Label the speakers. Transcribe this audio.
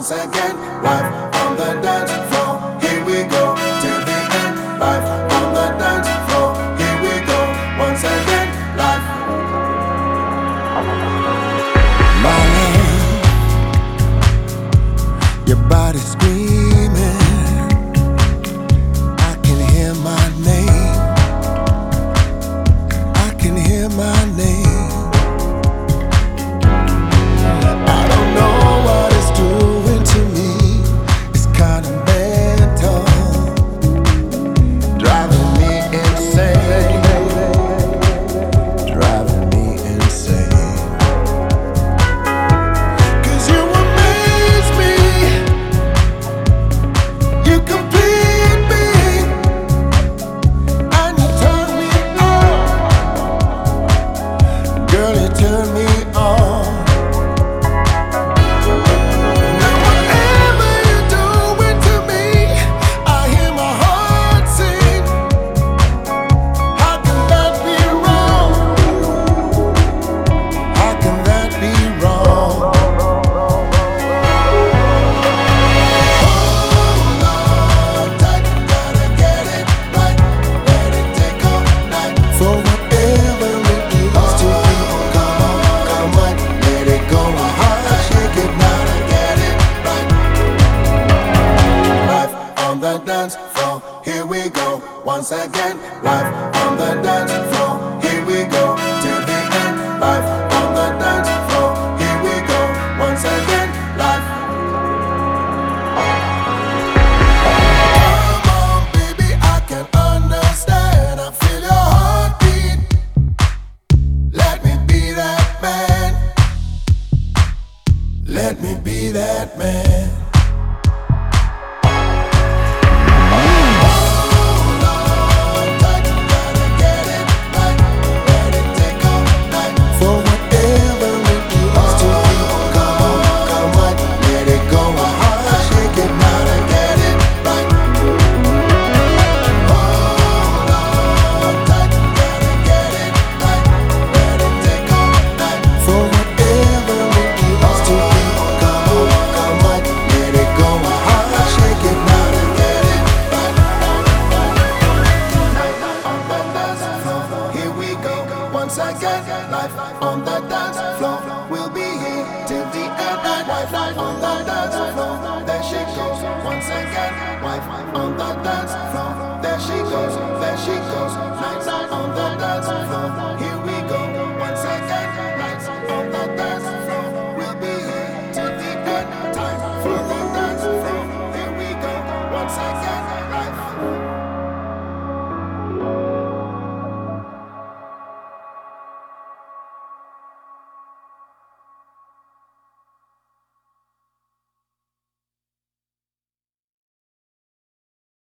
Speaker 1: once again. Live on the dance floor, here we go till the end. Live on the dance floor, here we go once again. Live. My love, your body screaming. I can hear my name. I can hear my name. Turn me on. Now whatever you're doing to me, I hear my heart sing. How can that be wrong? How can that be wrong? Hold on tight, gotta get it right. Let it take all night for whatever it needs to be. The dance floor, here we go once again. Live on the dance floor, here we go till the end. Live on the dance floor, here we go once again. Live. Come on, baby, I can understand. I feel your heartbeat. Let me be that man. Let me be that man. Once again, life on the dance floor. We'll be here till the end. Wife on the dance floor. There she goes. Once again, wife on the dance floor. There she goes. There she goes.